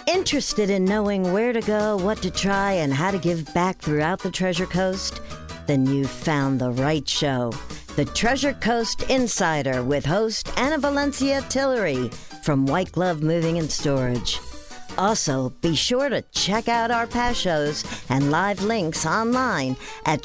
Interested in knowing where to go, what to try, and how to give back throughout the Treasure Coast? Then you've found the right show. The Treasure Coast Insider with host Anna Valencia Tillery from White Glove Moving and Storage. Also, be sure to check out our past shows and live links online at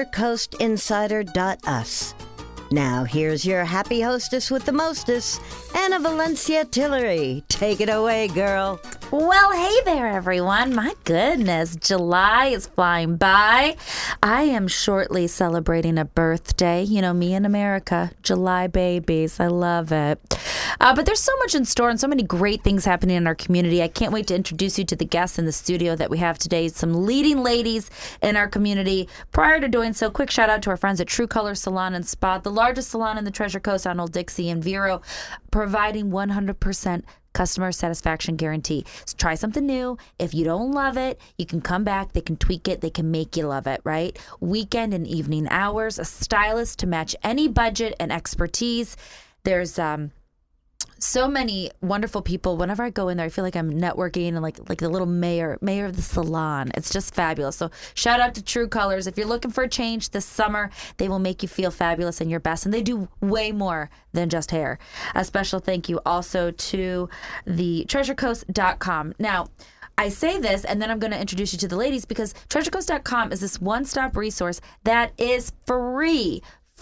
treasurecoastinsider.us. Now, here's your happy hostess with the mostest, Anna Valencia Tillery. Take it away, girl. Well, hey there, everyone. My goodness, July is flying by. I am shortly celebrating a birthday. You know, me in America, July babies. I love it. But there's so much in store and so many great things happening in our community. I can't wait to introduce you to the guests in the studio that we have today, some leading ladies in our community. Prior to doing so, quick shout out to our friends at True Color Salon and Spa, the largest salon in the Treasure Coast on Old Dixie and Vero, providing 100% customer satisfaction guarantee. So try something new. If you don't love it, you can come back. They can tweak it. They can make you love it, right? Weekend and evening hours, a stylist to match any budget and expertise. There's so many wonderful people. Whenever I go in there, I feel like I'm networking and like the little mayor of the salon. It's just fabulous. So shout out to True Colors. If you're looking for a change this summer, they will make you feel fabulous and your best. And they do way more than just hair. A special thank you also to the treasurecoast.com. Now, I say this, and then I'm going to introduce you to the ladies, because treasurecoast.com is this one-stop resource that is free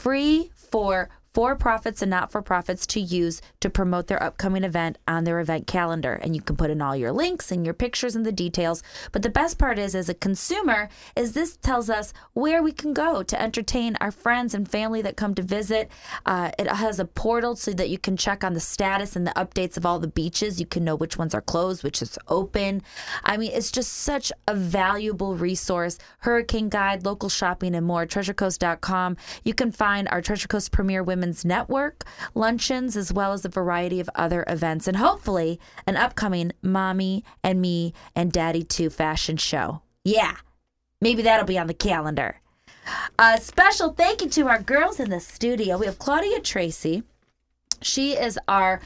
for profits and not-for-profits to use to promote their upcoming event on their event calendar. And you can put in all your links and your pictures and the details. But the best part is, as a consumer, is this tells us where we can go to entertain our friends and family that come to visit. It has a portal so that you can check on the status and the updates of all the beaches. You can know which ones are closed, which is open. I mean, it's just such a valuable resource. Hurricane Guide, local shopping, and more. TreasureCoast.com. You can find our Treasure Coast Premier Women's Network, luncheons, as well as a variety of other events, and hopefully an upcoming Mommy and Me and Daddy 2 fashion show. Yeah, maybe that'll be on the calendar. A special thank you to our girls in the studio. We have Claudia Tracy. She is our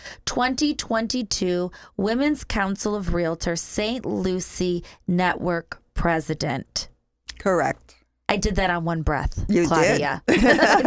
2022 Women's Council of Realtors St. Lucie Network President. Correct. I did that on one breath, you Claudia. Did.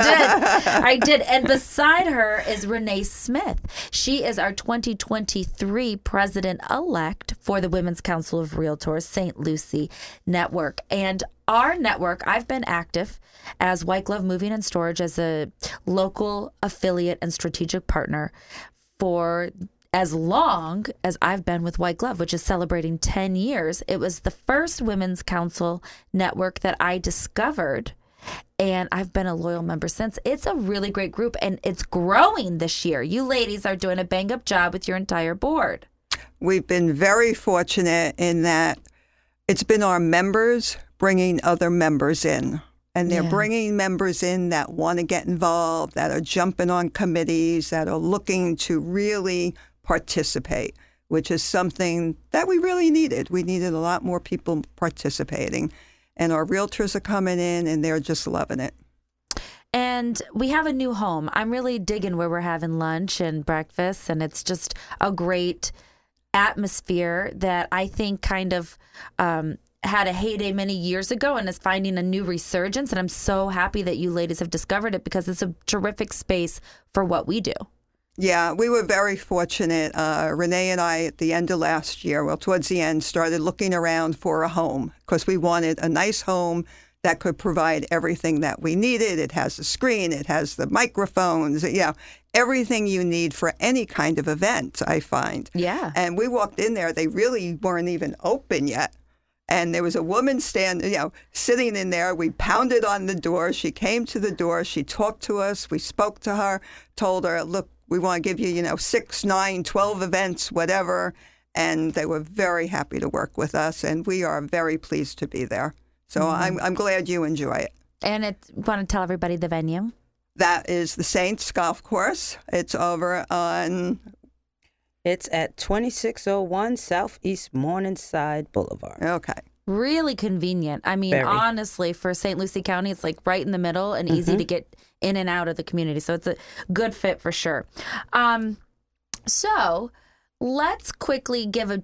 I did. And beside her is Renee Smith. She is our 2023 president-elect for the Women's Council of Realtors St. Lucie Network. And our network, I've been active as White Glove Moving and Storage as a local affiliate and strategic partner for as long as I've been with White Glove, which is celebrating 10 years. It was the first women's council network that I discovered, and I've been a loyal member since. It's a really great group, and it's growing this year. You ladies are doing a bang-up job with your entire board. We've been very fortunate in that it's been our members bringing other members in. And they're bringing members in that want to get involved, that are jumping on committees, that are looking to really participate, which is something that we really needed. We needed a lot more people participating. And our realtors are coming in, and they're just loving it. And we have a new home. I'm really digging where we're having lunch and breakfast, and it's just a great atmosphere that I think kind of had a heyday many years ago and is finding a new resurgence. And I'm so happy that you ladies have discovered it, because it's a terrific space for what we do. Yeah, we were very fortunate. Renee and I, at the end of last year, well, towards the end, started looking around for a home because we wanted a nice home that could provide everything that we needed. It has the screen, it has the microphones, everything you need for any kind of event, I find. Yeah. And we walked in there, they really weren't even open yet. And there was a woman sitting in there. We pounded on the door. She came to the door. She talked to us. We spoke to her, told her, look, we want to give you, 6, 9, 12 events, whatever. And they were very happy to work with us. And we are very pleased to be there. So I'm glad you enjoy it. And want to tell everybody the venue? That is the Saints Golf Course. It's over on... It's at 2601 Southeast Morningside Boulevard. Okay. Really convenient. I mean, honestly, for St. Lucie County, it's like right in the middle and easy to get in and out of the community. So it's a good fit for sure. So let's quickly give a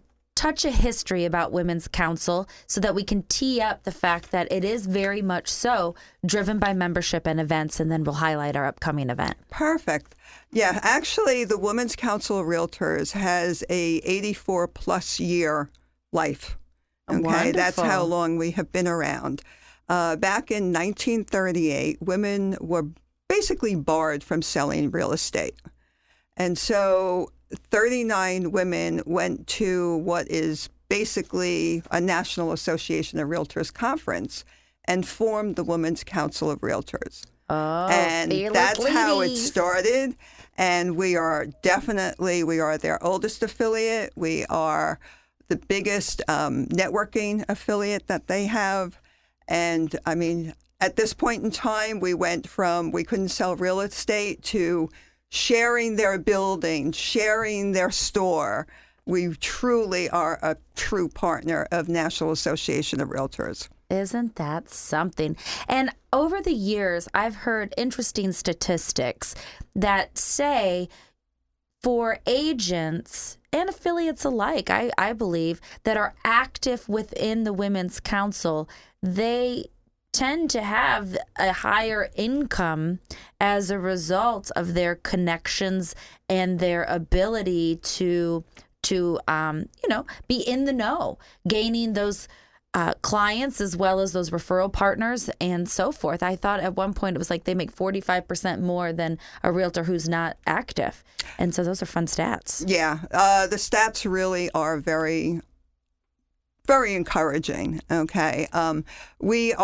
touch of history about Women's Council so that we can tee up the fact that it is very much so driven by membership and events, and then we'll highlight our upcoming event. Perfect. Yeah, actually, the Women's Council of Realtors has a 84-plus year life. Okay, Wonderful. That's how long we have been around. Back in 1938, women were basically barred from selling real estate. And so 39 women went to what is basically a National Association of Realtors conference and formed the Women's Council of Realtors. Oh, And fearless that's how it ladies. started. And we are their oldest affiliate. We are the biggest networking affiliate that they have. And I mean, at this point in time, we went from we couldn't sell real estate to sharing their building, sharing their store. We truly are a true partner of National Association of Realtors. Isn't that something? And over the years, I've heard interesting statistics that say for agents and affiliates alike, I believe, that are active within the Women's Council, they tend to have a higher income as a result of their connections and their ability to be in the know, gaining those clients as well as those referral partners and so forth. I thought at one point it was like they make 45% more than a realtor who's not active. And so those are fun stats. Yeah, the stats really are very, very encouraging. Okay, we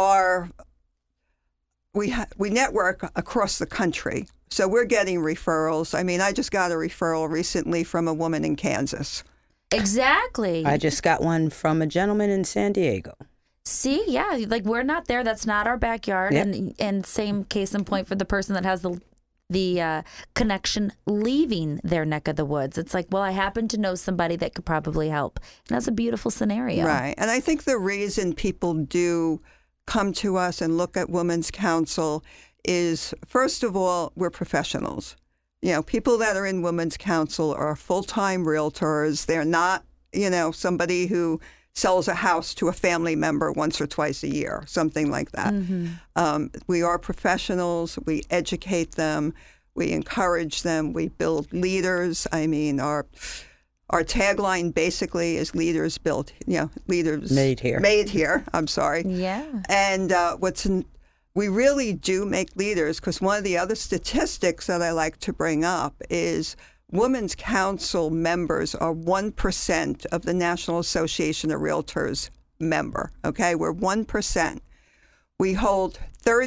network across the country, so we're getting referrals. I mean, I just got a referral recently from a woman in Kansas. Exactly. I just got one from a gentleman in San Diego. See, yeah, like we're not there. That's not our backyard. Yep. And same case in point for the person that has the connection leaving their neck of the woods. It's like, well, I happen to know somebody that could probably help. And that's a beautiful scenario. Right. And I think the reason people do come to us and look at Women's Council is, first of all, we're professionals. You know, people that are in Women's Council are full-time realtors. They're not, somebody who sells a house to a family member once or twice a year, something like that. Mm-hmm. We are professionals. We educate them. We encourage them. We build leaders. I mean, our tagline basically is leaders built, leaders made here. Made here. I'm sorry. Yeah. And we really do make leaders, because one of the other statistics that I like to bring up is Women's Council members are 1% of the National Association of Realtors member. Okay, we're 1%. We hold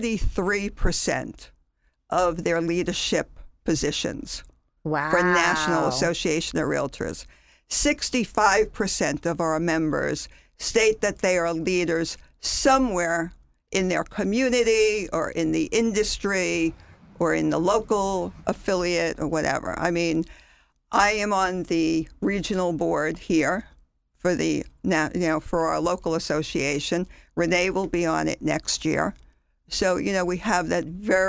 33% of their leadership positions. Wow. For National Association of Realtors. 65% of our members state that they are leaders somewhere in their community or in the industry or in the local affiliate or whatever. I mean, I am on the regional board here for for our local association. Renee will be on it next year. So, we have that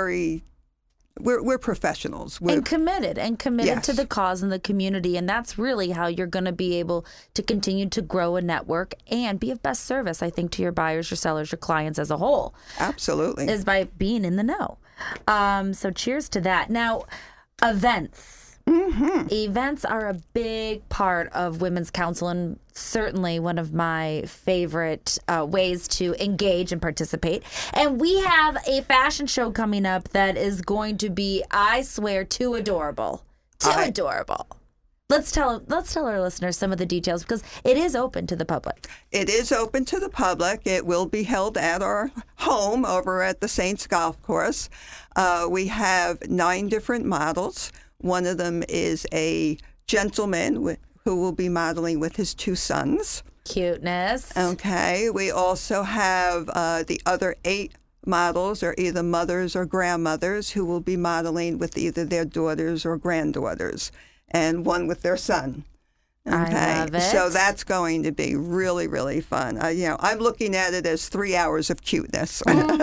we're professionals. We're committed Yes. to the cause and the community. And that's really how you're going to be able to continue to grow a network and be of best service, I think, to your buyers, your sellers, your clients as a whole. Absolutely. Is by being in the know. So cheers to that. Now, events. Mm-hmm. Events are a big part of Women's Council, and certainly one of my favorite ways to engage and participate. And we have a fashion show coming up that is going to be, I swear, too adorable. Adorable. Let's tell our listeners some of the details, because it is open to the public. It is open to the public. It will be held at our home over at the Saints Golf Course. We have 9 different models. One of them is a gentleman who will be modeling with his 2 sons. Cuteness. Okay. We also have the other 8 models are either mothers or grandmothers who will be modeling with either their daughters or granddaughters, and one with their son. Okay. I love it. So that's going to be really, really fun. I'm looking at it as 3 hours of cuteness.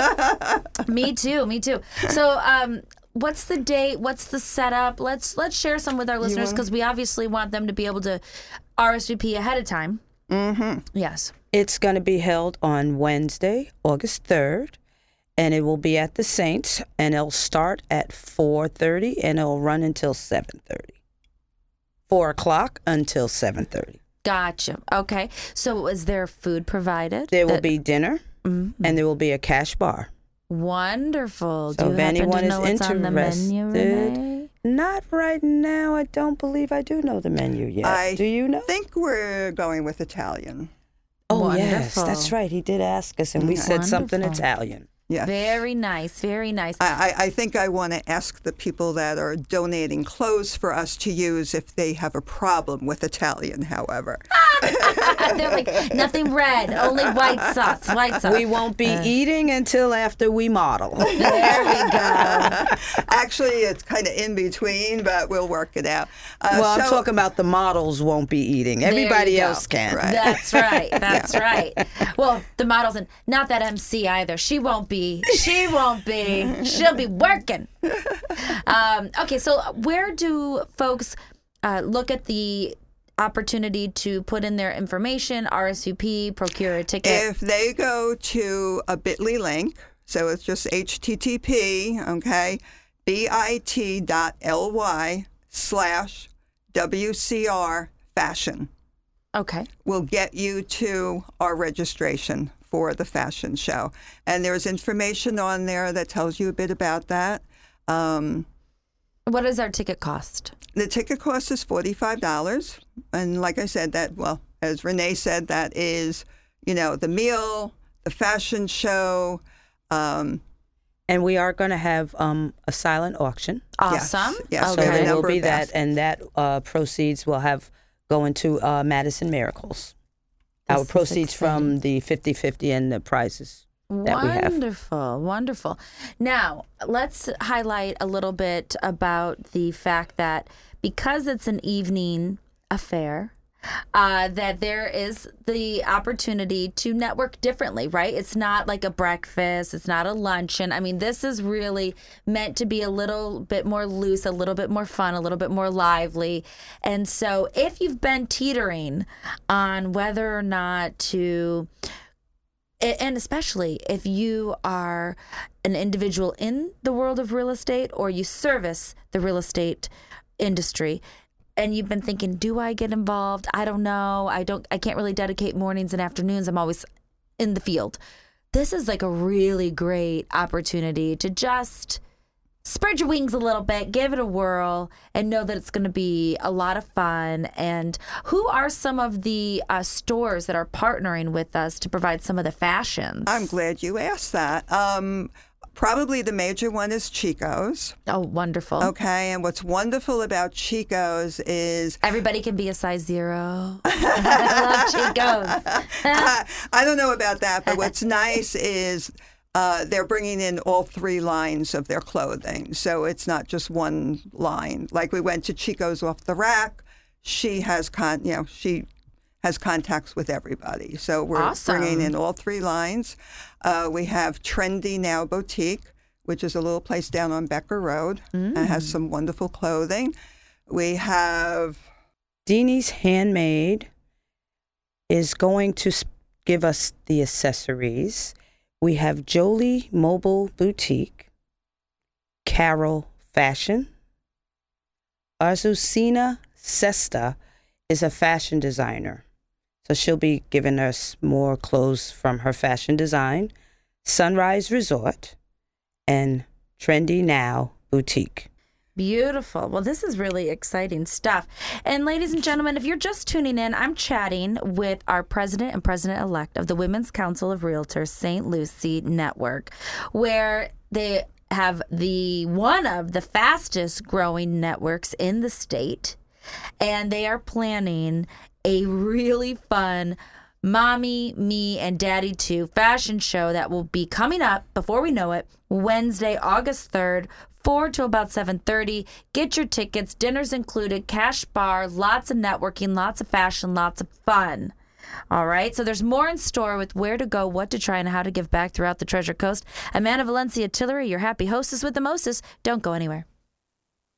Me too. So, what's the date? What's the setup? Let's share some with our listeners, because we obviously want them to be able to RSVP ahead of time. Mm-hmm. Yes. It's going to be held on Wednesday, August 3rd, and it will be at the Saints, and it'll start at 4:30, and it'll run until 7:30. 4 o'clock until 7:30. Gotcha. Okay. So is there food provided? There will be dinner, Mm-hmm. and there will be a cash bar. Wonderful. So Do you if happen anyone to is know what's on the menu, interested, Renee? not right now. I don't believe I do know the menu yet. Do you know? I think we're going with Italian. Oh, yes, Wonderful. that's right. He did ask us, and we said something Wonderful. Italian. Yeah. Very nice. Very nice. I think I want to ask the people that are donating clothes for us to use if they have a problem with Italian, however. They're like, nothing red, only white sauce. White sauce. We won't be eating until after we model. There we go. Actually, it's kind of in between, but we'll work it out. Well, I'm talking about the models won't be eating. Everybody you go. else can. Right. That's right. That's right. Well, the models, and not that MC either. She won't be. She won't be. She'll be working. Okay, so where do folks look at the opportunity to put in their information, RSVP, procure a ticket? If they go to a bit.ly link, so it's just HTTP, okay, bit.ly/WCR fashion Okay. will get you to our registration for the fashion show. And there's information on there that tells you a bit about that. What does our ticket cost? The ticket cost is $45. And like I said, as Renee said, that is, the meal, the fashion show. And we are going to have a silent auction. Awesome. Yes. So We have a there will number be of that, and that proceeds will go into Madison Miracles. Our This is proceeds from the 50-50 and the prizes that we have. Wonderful, wonderful. Now, let's highlight a little bit about the fact that because it's an evening affair, that there is the opportunity to network differently, right? It's not like a breakfast. It's not a luncheon. I mean, this is really meant to be a little bit more loose, a little bit more fun, a little bit more lively. And so if you've been teetering on whether or not to, and especially if you are an individual in the world of real estate or you service the real estate industry, and you've been thinking, do I get involved? I don't know. I can't really dedicate mornings and afternoons. I'm always in the field. This is like a really great opportunity to just spread your wings a little bit, give it a whirl, and know that it's going to be a lot of fun. And who are some of the stores that are partnering with us to provide some of the fashions? I'm glad you asked that. Probably the major one is Chico's. Oh, wonderful. Okay, and what's wonderful about Chico's is Everybody can be a size 0. I love Chico's. I don't know about that, but what's nice is they're bringing in all 3 lines of their clothing, so it's not just one line. Like we went to Chico's Off the Rack, she has contacts with everybody. So we're Awesome. bringing in all 3 lines. We have Trendy Now Boutique, which is a little place down on Becker Road. It has some wonderful clothing. We have Deanie's Handmade is going to give us the accessories. We have Jolie Mobile Boutique, Carol Fashion, Azucena Sesta is a fashion designer. So she'll be giving us more clothes from her fashion design. Sunrise Resort and Trendy Now Boutique. Beautiful. Well, this is really exciting stuff. And ladies and gentlemen, if you're just tuning in, I'm chatting with our president and president-elect of the Women's Council of Realtors St. Lucie Network, where they have one of the fastest growing networks in the state. And they are planning a really fun Mommy, Me, and Daddy Too fashion show that will be coming up, before we know it, Wednesday, August 3rd, 4 to about 7:30. Get your tickets. Dinner's included. Cash bar. Lots of networking. Lots of fashion. Lots of fun. All right. So there's more in store with where to go, what to try, and how to give back throughout the Treasure Coast. Amanda Valencia Tillery, your happy hostess with the mostest. Don't go anywhere.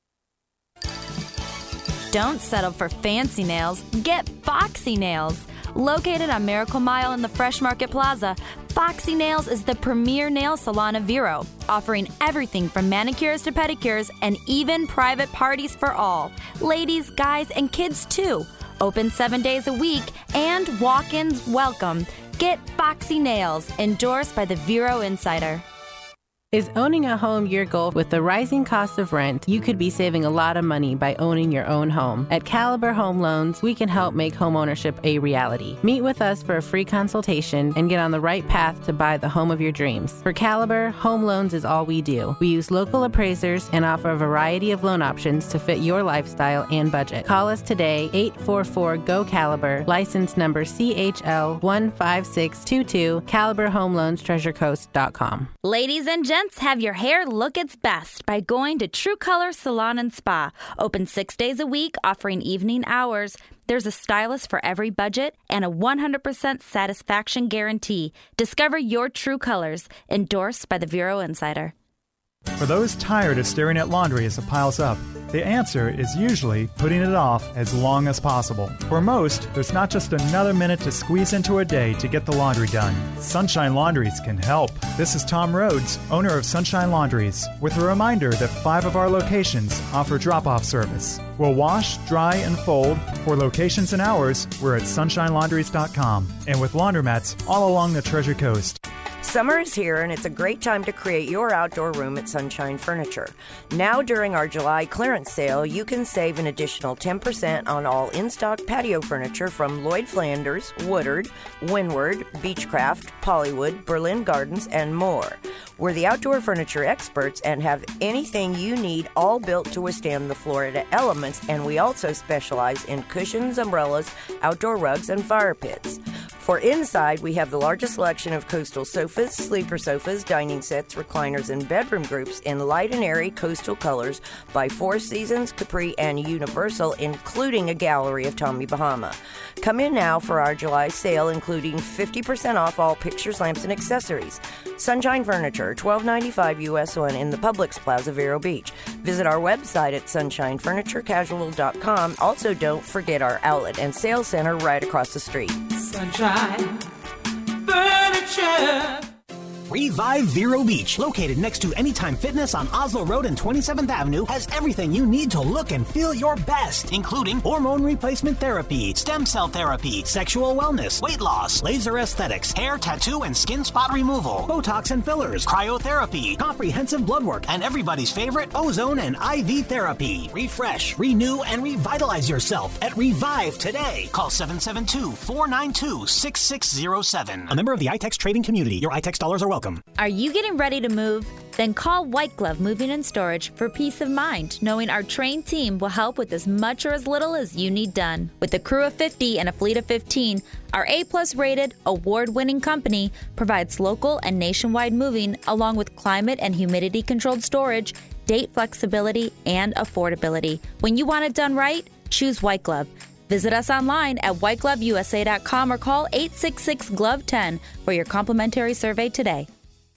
Don't settle for fancy nails. Get Foxy Nails. Located on Miracle Mile in the Fresh Market Plaza, Foxy Nails is the premier nail salon of Vero, offering everything from manicures to pedicures and even private parties for all. Ladies, guys, and kids too. Open 7 days a week and walk-ins welcome. Get Foxy Nails, endorsed by the Vero Insider. Is owning a home your goal? With the rising cost of rent, you could be saving a lot of money by owning your own home. At Caliber Home Loans, we can help make homeownership a reality. Meet with us for a free consultation and get on the right path to buy the home of your dreams. For Caliber, home loans is all we do. We use local appraisers and offer a variety of loan options to fit your lifestyle and budget. Call us today, 844-GO-CALIBER, license number CHL15622, CaliberHomeLoansTreasureCoast.com. Ladies and gents, have your hair look its best by going to True Color Salon and Spa. Open 6 days a week, offering evening hours. There's a stylist for every budget and a 100% satisfaction guarantee. Discover your true colors. Endorsed by the Vero Insider. For those tired of staring at laundry as it piles up, the answer is usually putting it off as long as possible. For most, there's not just another minute to squeeze into a day to get the laundry done. Sunshine Laundries can help. This is Tom Rhodes, owner of Sunshine Laundries, with a reminder that 5 of our locations offer drop-off service. We'll wash, dry, and fold. For locations and hours, we're at sunshinelaundries.com, and with laundromats all along the Treasure Coast. Summer is here, and it's a great time to create your outdoor room at Sunshine Furniture. Now, during our July clearance sale, you can save an additional 10% on all in-stock patio furniture from Lloyd Flanders, Woodard, Windward, Beechcraft, Pollywood, Berlin Gardens, and more. We're the outdoor furniture experts and have anything you need, all built to withstand the Florida elements, and we also specialize in cushions, umbrellas, outdoor rugs, and fire pits. For inside, we have the largest selection of coastal sofas, sleeper sofas, dining sets, recliners, and bedroom groups in light and airy coastal colors by Four Seasons, Capri, and Universal, including a gallery of Tommy Bahama. Come in now for our July sale, including 50% off all pictures, lamps, and accessories. Sunshine Furniture, $12.95 US 1 in the Publix Plaza, Vero Beach. Visit our website at sunshinefurniturecasual.com. Also, don't forget our outlet and sales center right across the street. Sunshine Furniture. Revive Vero Beach, located next to Anytime Fitness on Oslo Road and 27th Avenue, has everything you need to look and feel your best, including hormone replacement therapy, stem cell therapy, sexual wellness, weight loss, laser aesthetics, hair, tattoo, and skin spot removal, Botox and fillers, cryotherapy, comprehensive blood work, and everybody's favorite, ozone and IV therapy. Refresh, renew, and revitalize yourself at Revive today. Call 772-492-6607. A member of the iTex trading community. Your iTex dollars are welcome. Are you getting ready to move? Then call White Glove Moving and Storage for peace of mind, knowing our trained team will help with as much or as little as you need done. With a crew of 50 and a fleet of 15, our A-plus rated, award-winning company provides local and nationwide moving along with climate and humidity controlled storage, date flexibility, and affordability. When you want it done right, choose White Glove. Visit us online at whitegloveusa.com or call 866-GLOVE-10 for your complimentary survey today.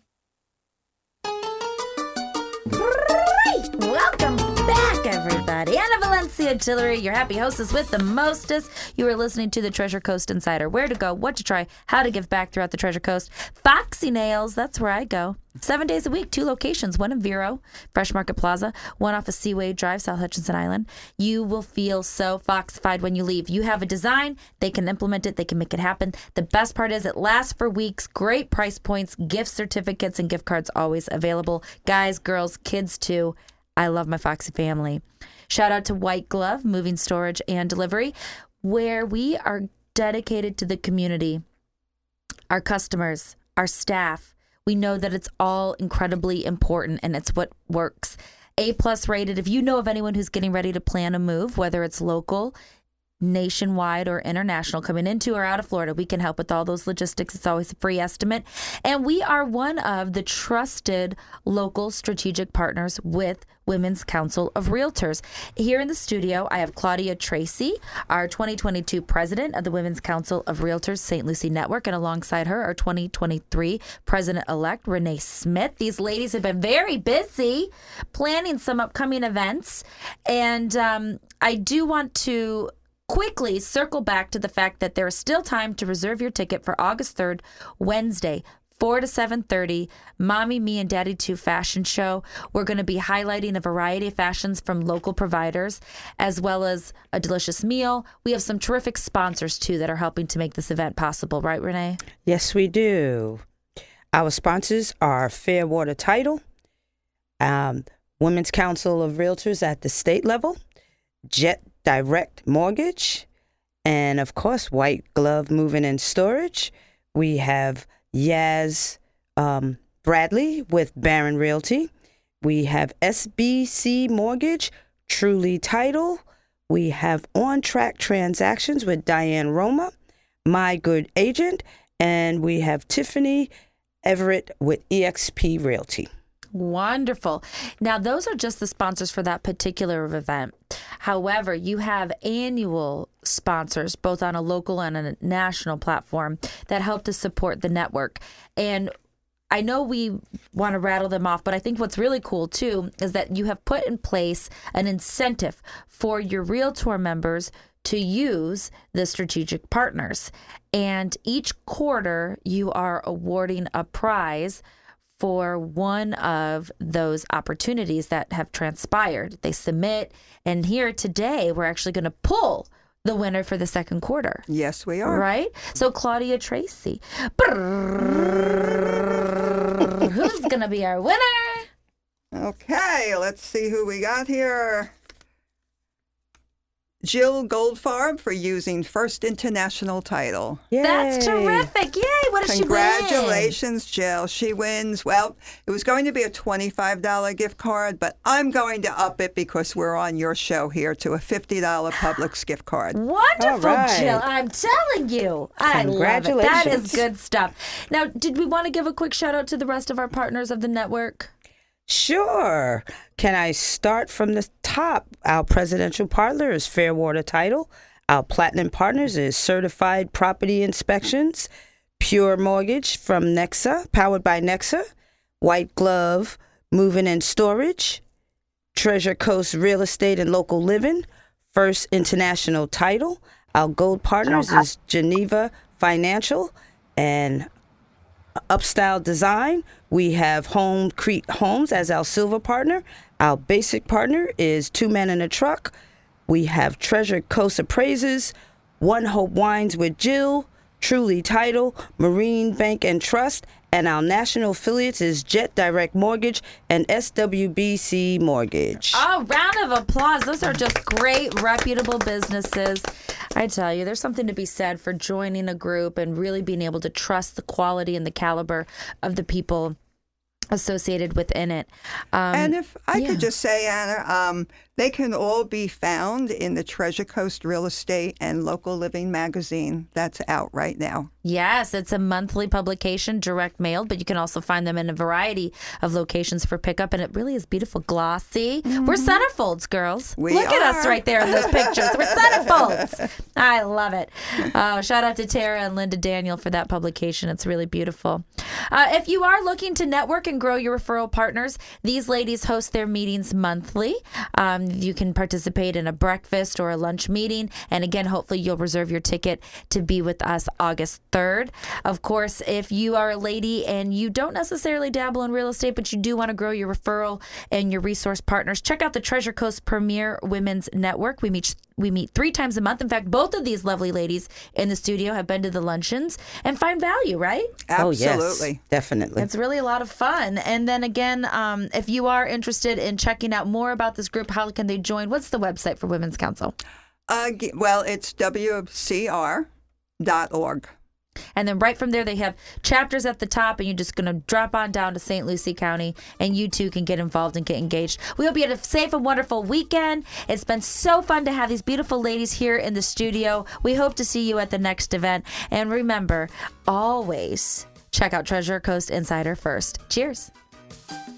Welcome back, everybody. Anna Valencia Tillery, your happy hostess with the mostest. You are listening to the Treasure Coast Insider. Where to go, what to try, how to give back throughout the Treasure Coast. Foxy Nails, that's where I go. 7 days a week, 2 locations, one in Vero, Fresh Market Plaza, one off of Seaway Drive, South Hutchinson Island. You will feel so foxified when you leave. You have a design, they can implement it, they can make it happen. The best part is it lasts for weeks, great price points, gift certificates, and gift cards always available. Guys, girls, kids too. I love my Foxy family. Shout out to White Glove, Moving Storage and Delivery, where we are dedicated to the community, our customers, our staff. We know that it's all incredibly important and it's what works. A-plus rated. If you know of anyone who's getting ready to plan a move, whether it's local, nationwide, or international, coming into or out of Florida, we can help with all those logistics. It's always a free estimate. And we are one of the trusted local strategic partners with Women's Council of Realtors. Here in the studio, I have Claudia Tracy, our 2022 president of the Women's Council of Realtors St. Lucie Network, and alongside her, our 2023 president-elect, Renee Smith. These ladies have been very busy planning some upcoming events, and I do want to quickly circle back to the fact that there is still time to reserve your ticket for August 3rd, Wednesday, 4 to 7:30, Mommy, Me, and Daddy 2 fashion show. We're going to be highlighting a variety of fashions from local providers, as well as a delicious meal. We have some terrific sponsors, too, that are helping to make this event possible. Right, Renee? Yes, we do. Our sponsors are Fairwater Title, Women's Council of Realtors at the state level, Jet Direct Mortgage, and, of course, White Glove Moving and Storage. We have Yaz Bradley with Barron Realty. We have SBC Mortgage, Truly Title. We have On Track Transactions with Diane Roma, My Good Agent, and we have Tiffany Everett with EXP Realty. Wonderful. Now, those are just the sponsors for that particular event. However, you have annual sponsors, both on a local and a national platform, that help to support the network. And I know we want to rattle them off, but I think what's really cool, too, is that you have put in place an incentive for your Realtor members to use the strategic partners. And each quarter, you are awarding a prize for one of those opportunities that have transpired. They submit, and here today, we're actually going to pull the winner for the second quarter. Yes, we are. Right? So, Claudia Tracy. Who's going to be our winner? Okay, let's see who we got here. Jill Goldfarb for using First International Title. Yay. That's terrific. Yay. What does she win? Congratulations, Jill. She wins. Well, it was going to be a $25 gift card, but I'm going to up it because we're on your show here to a $50 Publix gift card. Wonderful, right. Jill. I'm telling you. I love it. That is good stuff. Now, did we want to give a quick shout out to the rest of our partners of the network? Sure. Can I start from the top? Our presidential partner is Fairwater Title. Our platinum partners is Certified Property Inspections, Pure Mortgage from Nexa, powered by Nexa, White Glove Moving and Storage, Treasure Coast Real Estate and Local Living, First International Title. Our gold partners is Geneva Financial and Upstyle Design. We have Home Crete Homes as our silver partner. Our basic partner is Two Men in a Truck. We have Treasure Coast Appraisers, One Hope Wines with Jill, Truly Title, Marine Bank and Trust, and our national affiliates is Jet Direct Mortgage and SWBC Mortgage. Oh, round of applause. Those are just great, reputable businesses. I tell you, there's something to be said for joining a group and really being able to trust the quality and the caliber of the people associated within it. And if I could just say, Anna, they can all be found in the Treasure Coast Real Estate and Local Living magazine that's out right now. Yes, it's a monthly publication, direct mailed, but you can also find them in a variety of locations for pickup, and it really is beautiful, glossy. Mm-hmm. We're centerfolds, girls. Look at us right there in those pictures. We're centerfolds. I love it. Shout out to Tara and Linda Daniel for that publication. It's really beautiful. If you are looking to network and grow your referral partners, these ladies host their meetings monthly. You can participate in a breakfast or a lunch meeting. And again, hopefully you'll reserve your ticket to be with us August 3rd. Of course, if you are a lady and you don't necessarily dabble in real estate, but you do want to grow your referral and your resource partners, check out the Treasure Coast Premier Women's Network. We meet 3 times a month. In fact, both of these lovely ladies in the studio have been to the luncheons and find value, right? Absolutely. Oh, yes, definitely. It's really a lot of fun. And then again, if you are interested in checking out more about this group, how can they join? What's the website for Women's Council? Well, it's WCR.org. And then right from there, they have chapters at the top, and you're just going to drop on down to St. Lucie County, and you too can get involved and get engaged. We hope you had a safe and wonderful weekend. It's been so fun to have these beautiful ladies here in the studio. We hope to see you at the next event. And remember, always check out Treasure Coast Insider first. Cheers.